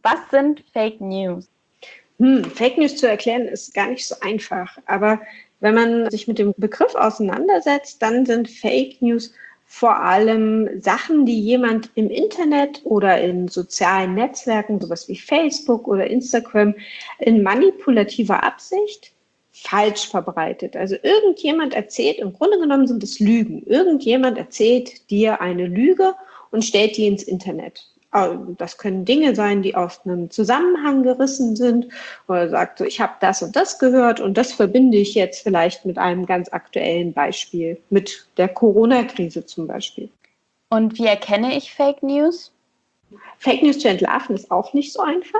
Was sind Fake News? Fake News zu erklären ist gar nicht so einfach. Aber wenn man sich mit dem Begriff auseinandersetzt, dann sind Fake News vor allem Sachen, die jemand im Internet oder in sozialen Netzwerken, sowas wie Facebook oder Instagram, in manipulativer Absicht falsch verbreitet. Also irgendjemand erzählt, im Grunde genommen sind es Lügen. Irgendjemand erzählt dir eine Lüge und stellt die ins Internet. Das können Dinge sein, die aus einem Zusammenhang gerissen sind, oder sagt so, ich habe das und das gehört und das verbinde ich jetzt vielleicht mit einem ganz aktuellen Beispiel, mit der Corona-Krise zum Beispiel. Und wie erkenne ich Fake News? Fake News zu entlarven ist auch nicht so einfach.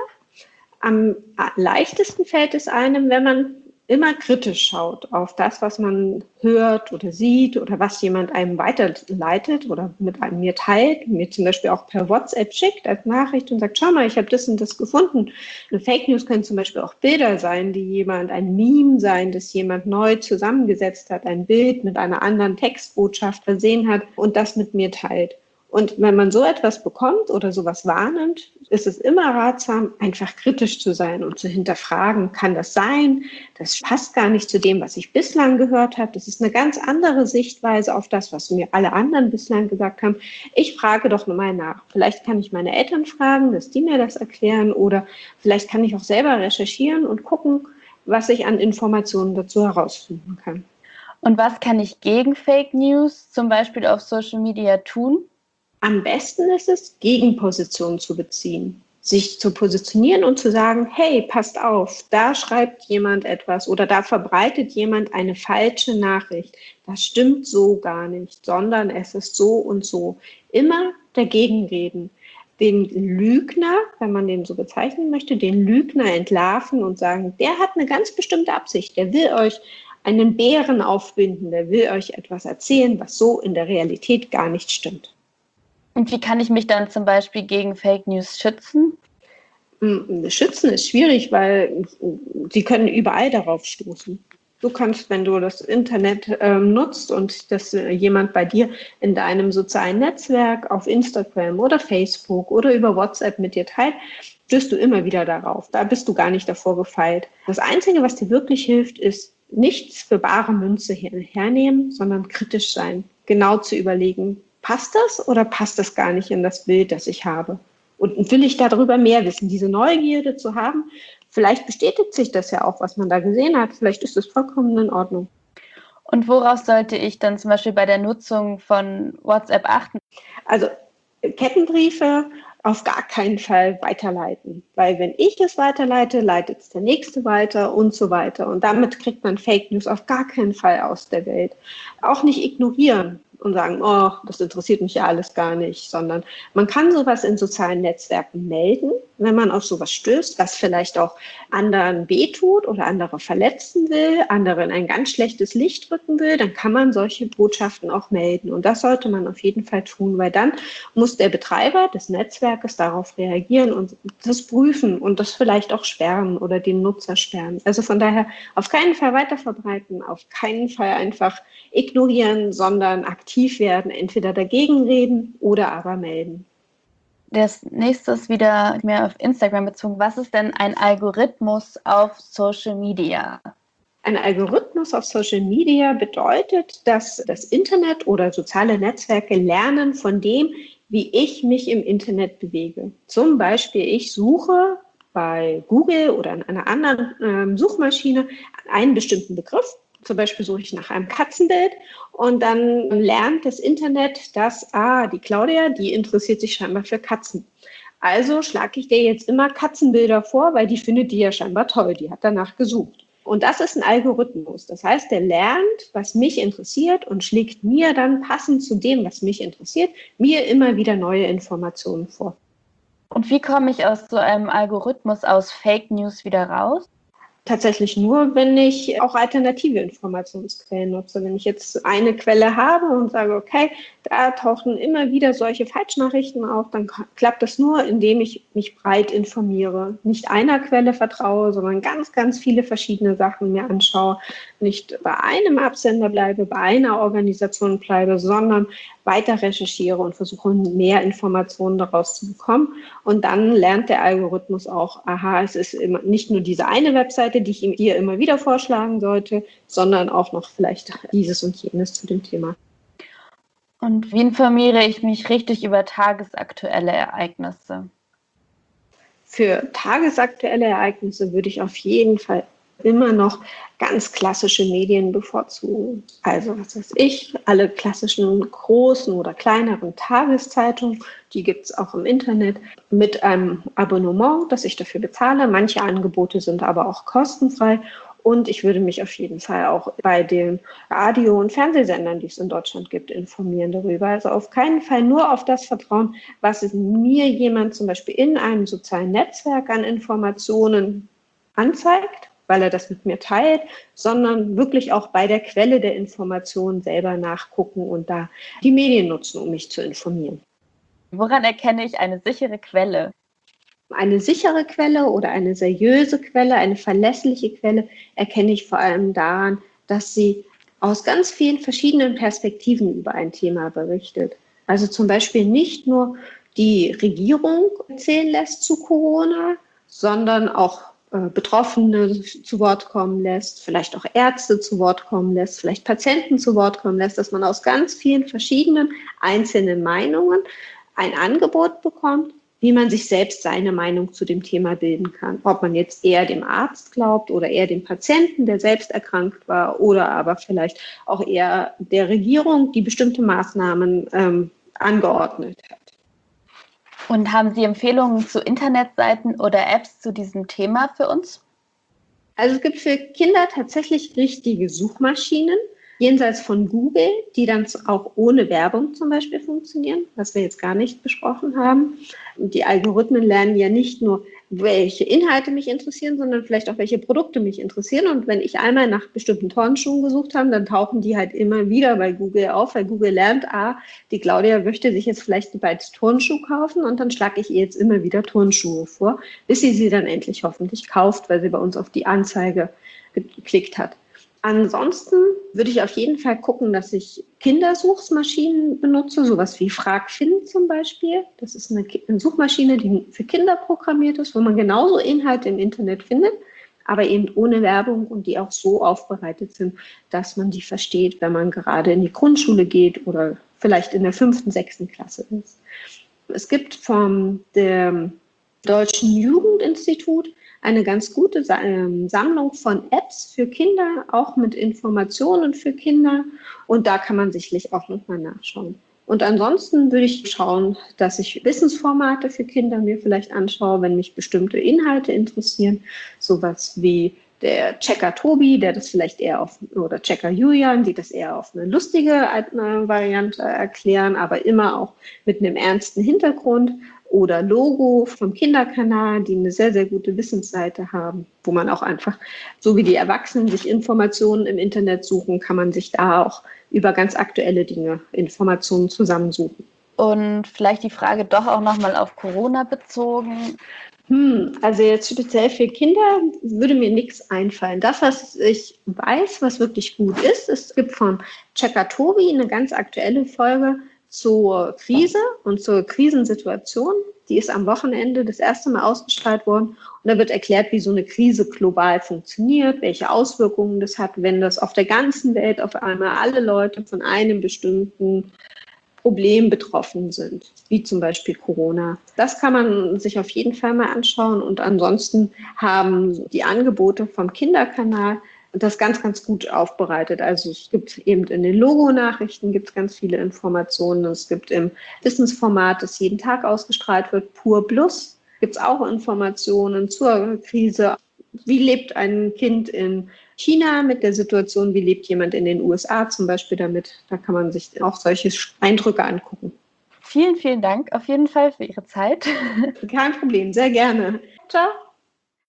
Am leichtesten fällt es einem, wenn man immer kritisch schaut auf das, was man hört oder sieht oder was jemand einem weiterleitet oder mit einem mir teilt, mir zum Beispiel auch per WhatsApp schickt als Nachricht und sagt, schau mal, ich habe das und das gefunden. Eine Fake News können zum Beispiel auch Bilder sein, ein Meme sein, das jemand neu zusammengesetzt hat, ein Bild mit einer anderen Textbotschaft versehen hat und das mit mir teilt. Und wenn man so etwas bekommt oder sowas wahrnimmt, ist es immer ratsam, einfach kritisch zu sein und zu hinterfragen, kann das sein? Das passt gar nicht zu dem, was ich bislang gehört habe. Das ist eine ganz andere Sichtweise auf das, was mir alle anderen bislang gesagt haben. Ich frage doch mal nach. Vielleicht kann ich meine Eltern fragen, dass die mir das erklären, oder vielleicht kann ich auch selber recherchieren und gucken, was ich an Informationen dazu herausfinden kann. Und was kann ich gegen Fake News, zum Beispiel auf Social Media, tun? Am besten ist es, Gegenpositionen zu beziehen, sich zu positionieren und zu sagen, hey, passt auf, da schreibt jemand etwas oder da verbreitet jemand eine falsche Nachricht. Das stimmt so gar nicht, sondern es ist so und so. Immer dagegen reden. Den Lügner, wenn man den so bezeichnen möchte, den Lügner entlarven und sagen, der hat eine ganz bestimmte Absicht, der will euch einen Bären aufbinden, der will euch etwas erzählen, was so in der Realität gar nicht stimmt. Und wie kann ich mich dann zum Beispiel gegen Fake News schützen? Schützen ist schwierig, weil sie können überall darauf stoßen. Du kannst, wenn du das Internet nutzt und das jemand bei dir in deinem sozialen Netzwerk auf Instagram oder Facebook oder über WhatsApp mit dir teilt, stößt du immer wieder darauf. Da bist du gar nicht davor gefeit. Das Einzige, was dir wirklich hilft, ist nichts für bare Münze hernehmen, sondern kritisch sein. Genau zu überlegen, passt das oder passt das gar nicht in das Bild, das ich habe? Und will ich darüber mehr wissen, diese Neugierde zu haben? Vielleicht bestätigt sich das ja auch, was man da gesehen hat. Vielleicht ist es vollkommen in Ordnung. Und worauf sollte ich dann zum Beispiel bei der Nutzung von WhatsApp achten? Also Kettenbriefe auf gar keinen Fall weiterleiten. Weil wenn ich es weiterleite, leitet es der Nächste weiter und so weiter. Und damit kriegt man Fake News auf gar keinen Fall aus der Welt. Auch nicht ignorieren und sagen, oh, das interessiert mich ja alles gar nicht, sondern man kann sowas in sozialen Netzwerken melden, wenn man auf sowas stößt, was vielleicht auch anderen wehtut oder andere verletzen will, anderen ein ganz schlechtes Licht rücken will, dann kann man solche Botschaften auch melden. Und das sollte man auf jeden Fall tun, weil dann muss der Betreiber des Netzwerkes darauf reagieren und das prüfen und das vielleicht auch sperren oder den Nutzer sperren. Also von daher auf keinen Fall weiterverbreiten, auf keinen Fall einfach ignorieren, sondern aktiv werden, entweder dagegen reden oder aber melden. Das nächste ist wieder mehr auf Instagram bezogen. Was ist denn ein Algorithmus auf Social Media? Ein Algorithmus auf Social Media bedeutet, dass das Internet oder soziale Netzwerke lernen von dem, wie ich mich im Internet bewege. Zum Beispiel, ich suche bei Google oder in einer anderen Suchmaschine einen bestimmten Begriff. Zum Beispiel suche ich nach einem Katzenbild und dann lernt das Internet, dass, die Claudia, die interessiert sich scheinbar für Katzen. Also schlage ich dir jetzt immer Katzenbilder vor, weil die findet die ja scheinbar toll, die hat danach gesucht. Und das ist ein Algorithmus. Das heißt, der lernt, was mich interessiert und schlägt mir dann passend zu dem, was mich interessiert, mir immer wieder neue Informationen vor. Und wie komme ich aus so einem Algorithmus aus Fake News wieder raus? Tatsächlich nur, wenn ich auch alternative Informationsquellen nutze. Wenn ich jetzt eine Quelle habe und sage, okay, da tauchen immer wieder solche Falschnachrichten auf, dann klappt das nur, indem ich mich breit informiere. Nicht einer Quelle vertraue, sondern ganz, ganz viele verschiedene Sachen mir anschaue. Nicht bei einem Absender bleibe, bei einer Organisation bleibe, sondern weiter recherchiere und versuche, mehr Informationen daraus zu bekommen. Und dann lernt der Algorithmus auch, aha, es ist immer nicht nur diese eine Webseite, die ich ihm hier immer wieder vorschlagen sollte, sondern auch noch vielleicht dieses und jenes zu dem Thema. Und wie informiere ich mich richtig über tagesaktuelle Ereignisse? Für tagesaktuelle Ereignisse würde ich auf jeden Fall immer noch ganz klassische Medien bevorzugen. Also was weiß ich, alle klassischen großen oder kleineren Tageszeitungen, die gibt es auch im Internet mit einem Abonnement, das ich dafür bezahle. Manche Angebote sind aber auch kostenfrei. Und ich würde mich auf jeden Fall auch bei den Radio- und Fernsehsendern, die es in Deutschland gibt, informieren darüber. Also auf keinen Fall nur auf das vertrauen, was mir jemand zum Beispiel in einem sozialen Netzwerk an Informationen anzeigt, weil er das mit mir teilt, sondern wirklich auch bei der Quelle der Informationen selber nachgucken und da die Medien nutzen, um mich zu informieren. Woran erkenne ich eine sichere Quelle? Eine sichere Quelle oder eine seriöse Quelle, eine verlässliche Quelle erkenne ich vor allem daran, dass sie aus ganz vielen verschiedenen Perspektiven über ein Thema berichtet. Also zum Beispiel nicht nur die Regierung erzählen lässt zu Corona, sondern auch Betroffene zu Wort kommen lässt, vielleicht auch Ärzte zu Wort kommen lässt, vielleicht Patienten zu Wort kommen lässt, dass man aus ganz vielen verschiedenen einzelnen Meinungen ein Angebot bekommt, wie man sich selbst seine Meinung zu dem Thema bilden kann. Ob man jetzt eher dem Arzt glaubt oder eher dem Patienten, der selbst erkrankt war, oder aber vielleicht auch eher der Regierung, die bestimmte Maßnahmen angeordnet hat. Und haben Sie Empfehlungen zu Internetseiten oder Apps zu diesem Thema für uns? Also es gibt für Kinder tatsächlich richtige Suchmaschinen, jenseits von Google, die dann auch ohne Werbung zum Beispiel funktionieren, was wir jetzt gar nicht besprochen haben. Die Algorithmen lernen ja nicht nur, welche Inhalte mich interessieren, sondern vielleicht auch, welche Produkte mich interessieren. Und wenn ich einmal nach bestimmten Turnschuhen gesucht habe, dann tauchen die halt immer wieder bei Google auf, weil Google lernt, die Claudia möchte sich jetzt vielleicht die beiden Turnschuhe kaufen und dann schlage ich ihr jetzt immer wieder Turnschuhe vor, bis sie dann endlich hoffentlich kauft, weil sie bei uns auf die Anzeige geklickt hat. Ansonsten würde ich auf jeden Fall gucken, dass ich Kindersuchmaschinen benutze, sowas wie FragFind zum Beispiel. Das ist eine Suchmaschine, die für Kinder programmiert ist, wo man genauso Inhalte im Internet findet, aber eben ohne Werbung und die auch so aufbereitet sind, dass man die versteht, wenn man gerade in die Grundschule geht oder vielleicht in der 5., 6. Klasse ist. Es gibt vom Deutschen Jugendinstitut eine ganz gute Sammlung von Apps für Kinder, auch mit Informationen für Kinder. Und da kann man sicherlich auch nochmal nachschauen. Und ansonsten würde ich schauen, dass ich Wissensformate für Kinder mir vielleicht anschaue, wenn mich bestimmte Inhalte interessieren. Sowas wie der Checker Tobi, der das vielleicht eher oder Checker Julian, die das eher auf eine lustige Variante erklären, aber immer auch mit einem ernsten Hintergrund. Oder Logo vom Kinderkanal, die eine sehr, sehr gute Wissensseite haben, wo man auch einfach, so wie die Erwachsenen sich Informationen im Internet suchen, kann man sich da auch über ganz aktuelle Dinge Informationen zusammensuchen. Und vielleicht die Frage doch auch nochmal auf Corona bezogen. Also jetzt speziell für Kinder würde mir nichts einfallen. Das, was ich weiß, was wirklich gut ist, es gibt von Checker Tobi eine ganz aktuelle Folge zur Krise und zur Krisensituation. Die ist am Wochenende das erste Mal ausgestrahlt worden. Und da wird erklärt, wie so eine Krise global funktioniert, welche Auswirkungen das hat, wenn das auf der ganzen Welt auf einmal alle Leute von einem bestimmten Problem betroffen sind, wie zum Beispiel Corona. Das kann man sich auf jeden Fall mal anschauen. Und ansonsten haben die Angebote vom Kinderkanal das ganz, ganz gut aufbereitet. Also es gibt eben in den Logo-Nachrichten gibt es ganz viele Informationen. Es gibt im Wissensformat, das jeden Tag ausgestrahlt wird, Pur Plus, gibt es auch Informationen zur Krise. Wie lebt ein Kind in China mit der Situation? Wie lebt jemand in den USA zum Beispiel damit? Da kann man sich auch solche Eindrücke angucken. Vielen, vielen Dank auf jeden Fall für Ihre Zeit. Kein Problem, sehr gerne. Ciao.